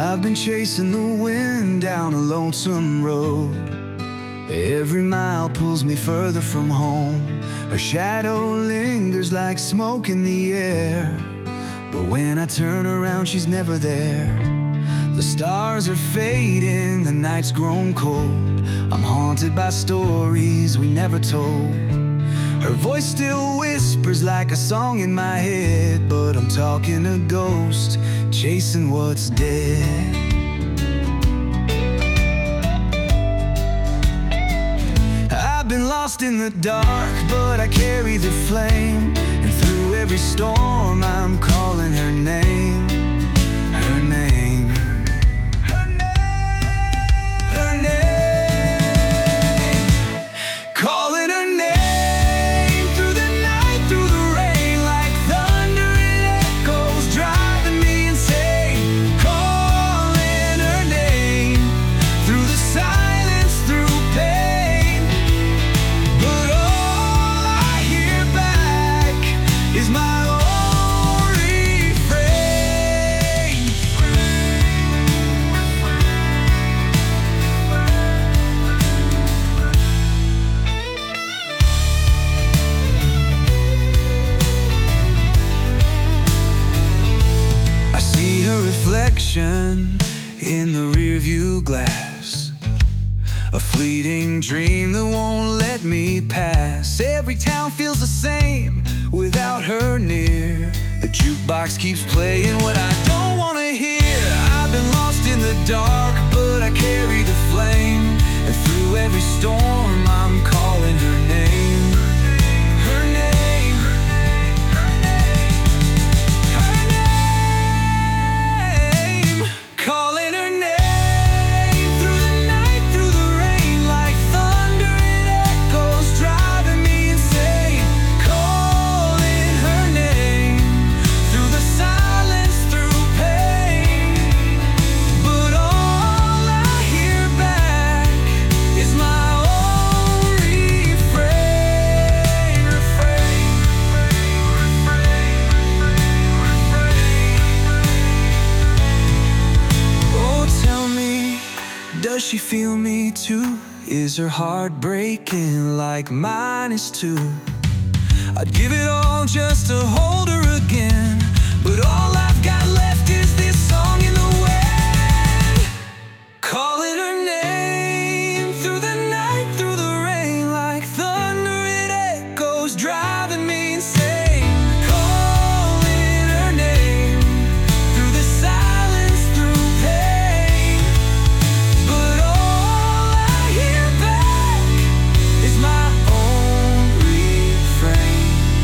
I've been chasing the wind down a lonesome road. Every mile pulls me further from home. Her shadow lingers like smoke in the air, but when I turn around, she's never there. The stars are fading, the night's grown cold. I'm haunted by stories we never told. Her voice still whispers like a song in my head, but I'm talking a ghost, chasing what's dead. I've been lost in the dark, but I carry the flame, and through every storm I'm calling her name. Her name. Her name. Her name. Calling her name through the night, through the rain, like thunder it echoes, driving me insane. Calling her name through the silence, through pain, but all I hear back is my own refrain. I see her reflection in the rearview glass, a fleeting dream that won't let me pass. Every town feels the same without her near. The jukebox keeps playing what I don't want to hear. I've been lost in the dark, but I carry the flame, and through every storm I'm calling her name. Her name. Her name. Calling her name through the night, through the rain, like thunder it echoes, driving me insane. Calling her name through the silence, through pain, but all I hear back is my own refrain. Oh, tell me, does she feel me too? Is her heart breaking like mine is too? I'd give it all just to hold her again, but all I've got left is this song in the wind. Calling her name through the night, through the rain, like thunder it echoes, driving me insane. Calling her name through the silence, through pain, but all I hear back is my own refrain.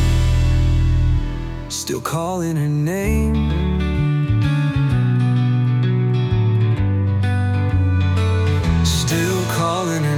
Still calling her name. Still calling her